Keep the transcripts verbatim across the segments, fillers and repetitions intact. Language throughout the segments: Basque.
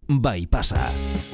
bai pasa.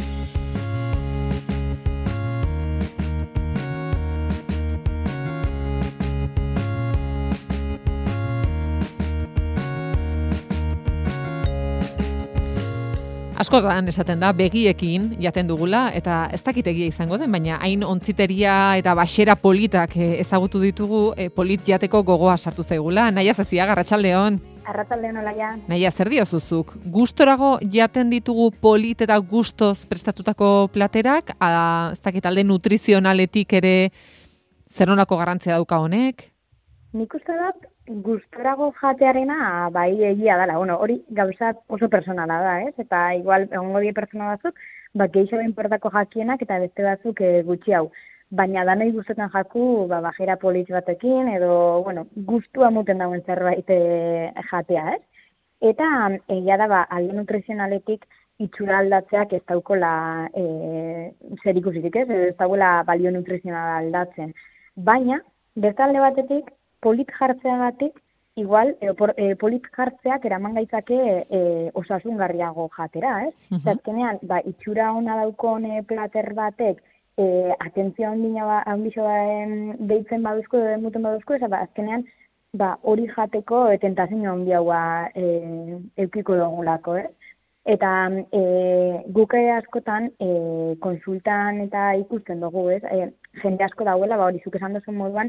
Askotan esaten da begiekin jaten dugula eta ez dakit egia izango den, baina hain ontziteria eta baxera politak ezagutu ditugu, e, polit jateko gogoa sartu zaigula. Naia Zaziaga, arratsaldeon. Arratsaldeon olaia. Naia, zer diozuzuk? Gustorago jaten ditugu polit eta gustoz prestatutako platerak, ala, ez dakit alde nutrizionaletik ere zer nolako garrantzia dauka honek? Nik uste dut gustorago jatearena bai egia dela. Bueno, hori gauza oso personala da, ez? Eta igual egongo die pertsona batzuk, ba geixo inportako jakienak eta beste batzuk e, gutxi hau. Baina danei gustetan jaku, ba bajera polit batekin edo, bueno, gustua muten dauen zerbait e, jatea, ez? Eta egia da ba alde nutrizionaletik itxura aldatzeak ez daukola e, zerikusirik, ez? Ez dagoela balio nutrizionala aldatzen. Baina beste alde batetik polit jartzeagatik, igual, e, por, e, polit jartzeak eraman gaitzake e, osasungarriago jatera, ez? Uh -huh. Azkenean, ba, itxura ona daukon e, plater batek, e, atentzio handina ba, handixoa deitzen baduzko, edo demuten baduzko, ez, ba, azkenean, ba, hori jateko e, tentazio handiagoa e, eukiko dugulako, ez? Eta e, guk askotan e, konsultan eta ikusten dugu, ez? E, jende asko dauela, ba, hori zuk esan duzun moduan,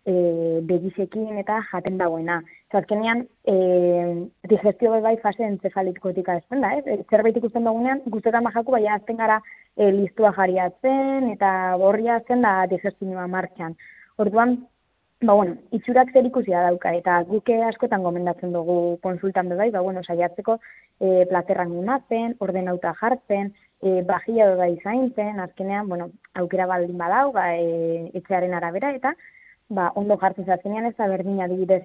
E, begizekin eta jaten dagoena. Azkenean, e, digestio bai fase entzefalitikotika ezten da, ez? Zerbait ikusten dugunean, guztetan bajaku, baina azten gara e, listua jariatzen, eta borria zen da digestioa martxan. Orduan, ba, bueno, itxurak zer ikusia dauka, eta guke askotan gomendatzen dugu konsultan bai, ba, bueno, saiatzeko e, platerran gumatzen, ordenauta jartzen, e, bajia bai zaintzen, azkenean, bueno, aukera baldin badau, ba, e, etxearen arabera, eta ba, ondo jartzen azkenean ez da berdina adibidez,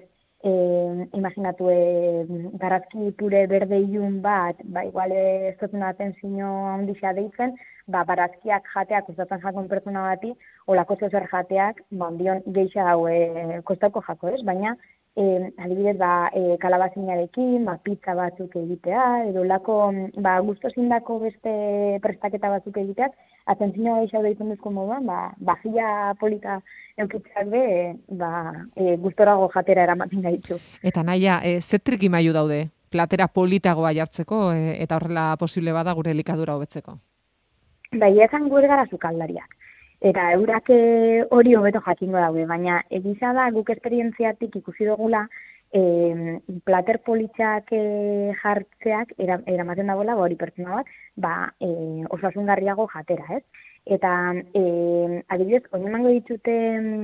e, imaginatu, e, garazki pure berde ilun bat, ba, igual ez duten atentzio handixea deitzen, ba, barazkiak jateak kostatzen jakon pertsona bati, olako zer jateak, ba, ondion geixa hau e, kostauko jako ez, baina e, adibidez, ba, e, kalabazinarekin, ba, pizza batzuk egitea, edo lako, ba, gustozindako beste prestaketa batzuk egiteak, atentzioa geixa deitzen duzko moduan, ba, bajia polita eukitzeak be, ba, e, gustorago jatera eramaten gaitu. Eta Naia, e, ze trikimailu daude platera politagoa jartzeko e, eta horrela posible bada gure elikadura hobetzeko? Bai, ezan gu ez gara sukaldariak. Eta eurak hori hobeto jakingo daude, baina egiza da guk esperientziatik ikusi dugula e, plater politzak e, jartzeak eramaten dagoela, ba, hori pertsona bat, ba, e, osasungarriago jatera, ez? Eta e, adibidez, hori emango ditute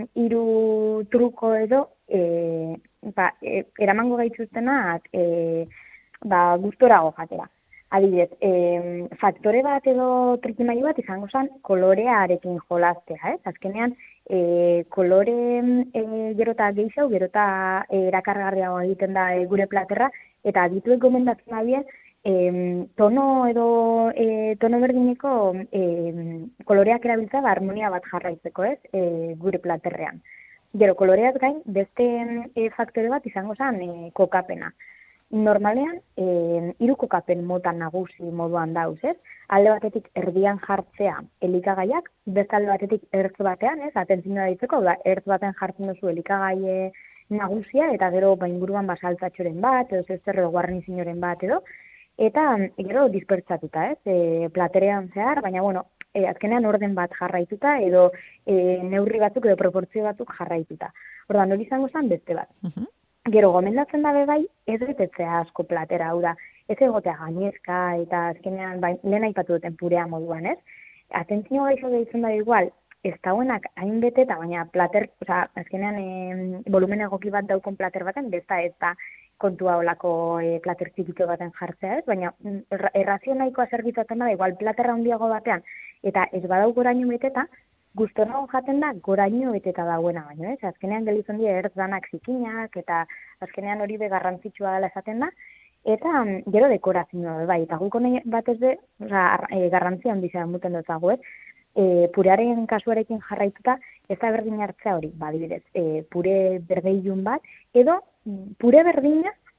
hiru truko edo, e, ba, e, eramango gaituztenak e, ba, gustorago jatera. Adibidez, e, faktore bat edo trikimailu bat izango zen kolorearekin jolastea, ez? Azkenean, e, kolore e, gero eta gehiago, gero eta erakargarriago egiten da e, gure platerra, eta adituek gomendatzen abien, E, tono edo e, tono berdineko e, koloreak erabiltza da harmonia bat jarraitzeko, ez, e, gure platerrean. Gero, koloreaz gain, beste e, faktore bat izango zen e, kokapena. Normalean, e, hiru kokapen mota nagusi moduan dauz, ez? Alde batetik erdian jartzea elikagaiak, beste alde batetik ertz batean, ez? Atentzioa ditzeko, da, ertz batean jartzen duzu elikagai nagusia, eta gero ba, inguruan basaltzatxoren bat, edo zester edo guarnizinoren bat, edo, eta gero dispertsatuta, ez, e, platerean zehar, baina, bueno, e, azkenean orden bat jarraituta, edo e, neurri batzuk edo proportzio batzuk jarraituta. Orduan, hori izango zen beste bat. Uh-huh. Gero, gomendatzen dabe bai, ez betetzea asko platera, hau da, ez egotea gainezka, eta azkenean, bai, lehen aipatu duten purea moduan, ez? Atentzio gaixo deitzen da igual, ez dauenak hain beteta, baina plater, oza, azkenean e, volumen egoki bat daukon plater baten, besta ez da kontua olako e, plater txikito baten jartzea ez, baina errazio nahikoa zerbitzatzen da, igual platerra handiago batean, eta ez badau goraino beteta, gustorago jaten da goraino beteta dauena baino, ez? Azkenean gelitzen dira ertz danak zikinak, eta azkenean hori be garrantzitsua dela esaten da, eta gero dekorazioa bai, eta guk honi batez be, oza, e, garrantzia handia muten dut dago, ez? E, purearen kasuarekin jarraituta, ez da berdin hartzea hori, badibidez, e, pure berdeilun bat, edo pure berdina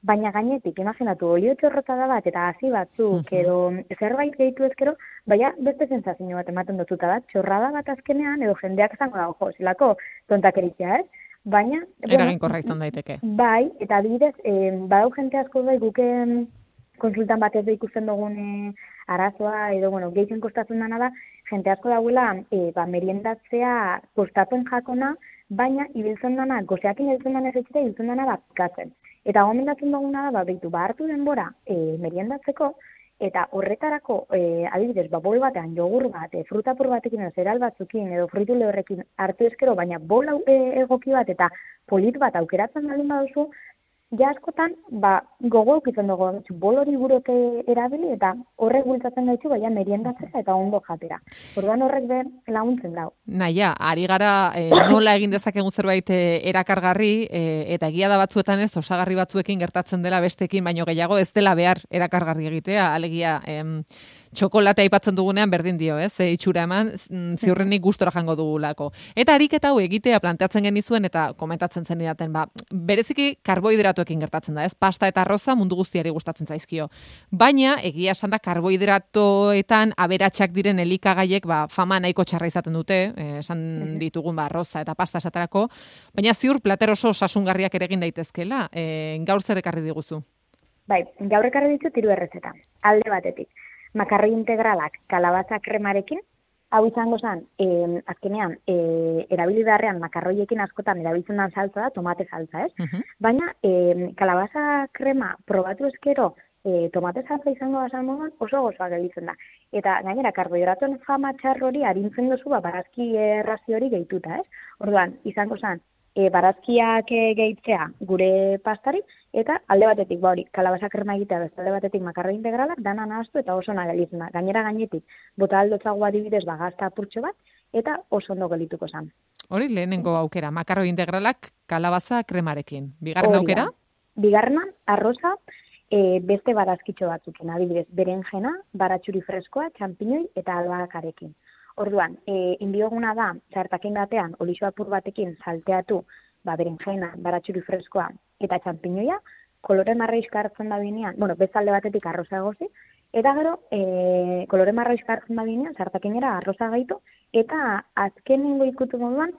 baina gainetik, imaginatu, olio txorrotada bat, eta hasi batzuk, Mhm. edo zerbait gehitu ezkero, baina beste sensazio bat ematen dututa da, txorrada bat azkenean, edo jendeak esango da, jo, zelako tontakeritzea, ez? Baina, Eraginkorra izan daiteke. bai, eta adibidez, eh, badau jente asko bai guken konsultan batez da ikusten dugun eh, arazoa, edo, bueno, gehien kostatzen dana da, jente asko dauela, eh, ba, meriendatzea kostatzen jakona, baina ibiltzen dana, gozeakin ibiltzen dana ez etxeta, ibiltzen dana bat pikatzen. Eta gomendatzen duguna da, ba, behitu, ba, hartu denbora e, meriendatzeko, eta horretarako, e, adibidez, ba, bol batean, jogur bat, e, frutapur batekin, edo zereal batzukin, edo fritu lehorrekin hartu ezkero, baina bol e, egoki bat eta polit bat aukeratzen baldin baduzu, ja askotan, ba, gogo eukitzen dugu, bol hori burote erabili, eta horrek bultzatzen gaitzu, baina meriendatzea eta ondo jatera. Orduan horrek be laguntzen dau. Naia, ari gara eh, nola egin dezakegu zerbait eh, erakargarri, eh, eta egia da batzuetan ez, osagarri batzuekin gertatzen dela bestekin, baino gehiago ez dela behar erakargarri egitea, alegia, em, txokolatea aipatzen dugunean berdin dio, ez? E, itxura eman, ziurrenik gustora jango dugulako. Eta ariketa hau egitea planteatzen genizuen eta komentatzen zen idaten, ba, bereziki karbohidratoekin gertatzen da, ez? Pasta eta arroza mundu guztiari gustatzen zaizkio. Baina, egia esan da karbohidratoetan aberatsak diren elikagaiek, ba, fama nahiko txarra izaten dute, eh, esan ditugun, ba, arroza eta pasta esaterako, baina ziur plater oso osasungarriak ere egin daitezkela. E, gaur zer ekarri diguzu? Bai, gaur ekarri ditut hiru errezeta. Alde batetik, makarroi integralak kalabaza kremarekin, hau izango zen, eh, azkenean, eh, erabili beharrean makarroiekin askotan erabiltzen den saltza da, tomate saltza, ez? Uh-huh. Baina, eh, kalabaza krema probatu ezkero, eh, tomate saltza izango basan moduan oso gozoa gelditzen da. Eta gainera, karbohidratoen fama txar hori arintzen duzu, ba, barazki errazio hori gehituta, ez? Orduan, izango zen, E, barazkiak e, gehitzea gure pastari, eta alde batetik, ba hori, kalabaza krema egitea, beste alde batetik makarroi integralak, dana nahaztu eta oso ona gelditzen da. Gainera gainetik, bota aldotzago adibidez, ba, gazta apurtxo bat, eta oso ondo geldituko zen. Hori lehenengo aukera, makarroi integralak kalabaza kremarekin. Bigarren aukera? Bigarrena, arroza, e, beste barazkitxo batzukin, adibidez, berenjena, baratxuri freskoa, txampiñoi eta albahakarekin. Orduan, e, indioguna da, txartakin batean, olixo apur batekin salteatu, ba, berenjena, baratxuri freskoa eta txampiñoia, kolore marroixka hartzen da binean, bueno, bezalde batetik arroza egozi, eta gero, e, kolore marroixka hartzen da binean, txartakinera arroza gaitu, eta azkenengo ikutu moduan,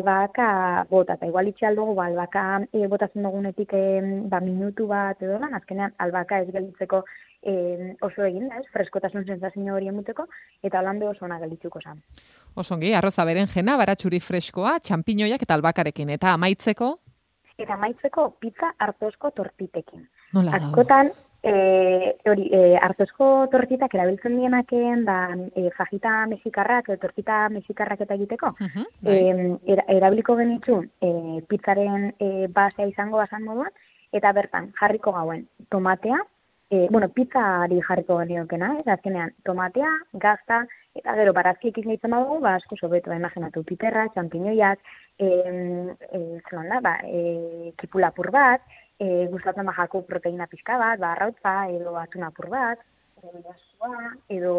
albaka bota, eta igual itxe aldugu, ba, albaka e, botatzen dugunetik e, ba, minutu bat edo lan, azkenean albaka ez gelditzeko e, oso egin da, ez, freskotasun sensazio hori emuteko, eta holan oso ona gelditzuko zen. Osongi, arroza berenjena, baratxuri freskoa, txampiñoiak eta albakarekin, eta amaitzeko? Eta amaitzeko pizza hartozko tortitekin. Nola da? Askotan, e, hori, e, hartozko tortitak erabiltzen dienaken, da e, fajita mexikarrak, e, tortita mexikarrak eta egiteko, Uh-huh, e, era, erabiliko genitzun e, pizzaren e, basea izango basan moduan, eta bertan jarriko gauen tomatea, e, bueno, pizzari jarriko geniokena, ez azkenean tomatea, gazta, eta gero barazkiekin gehitzen badugu, ba, asko sobeto, imaginatu, piperra, txampiñoiak, e, e, zelan da, ba, e, kipulapur bat, e, gustatzen bajako proteina pixka bat, ba, arrautza, edo atunapur bat, edo jasua, edo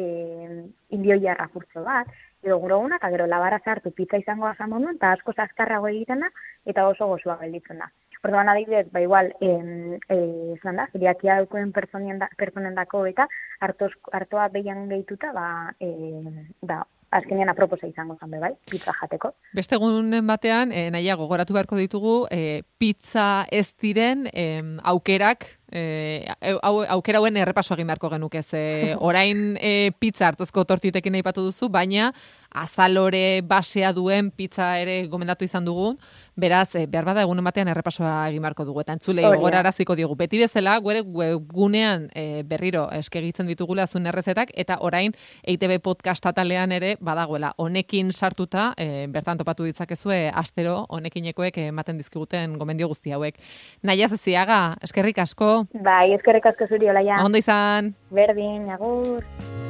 e, indioia rafurtzo bat, edo guroguna, eta gero labara zartu pizza izango bazan moduan, eta asko azkarrago egiten da, eta oso gozoa gelditzen da. Orduan adibidez, ba igual, eh, eh, zelan da, ziriakia daukoen pertsonen dako eta hartoz, hartoa behian gehituta, ba, eh, da, azkenean aproposa izango zen, bai, pizza jateko. Beste egunen batean, eh, naia gogoratu beharko ditugu, eh, pizza ez diren eh, aukerak, eh, au, aukera hauen errepaso egin beharko genuke. Ze, orain eh, pizza hartozko tortitekin aipatu duzu, baina azalore basea duen pizza ere gomendatu izan dugun, beraz, eh, behar bada egunen batean errepasoa egin beharko dugu. Eta entzulei gogoraraziko digu. Beti bezala, gure webgunean eh, berriro eskagitzen ditugula zuen errezetak, eta orain E I Te Be podcast atalean ere badagoela. Honekin sartuta, eh, bertan topatu ditzakezue astero, honekinekoek ematen dizkiguten gomendio guzti hauek. Naia Zeziaga, eskerrik asko. Bai, eskerrik asko zuri, Olaia. Ondo izan. Berdin, agur.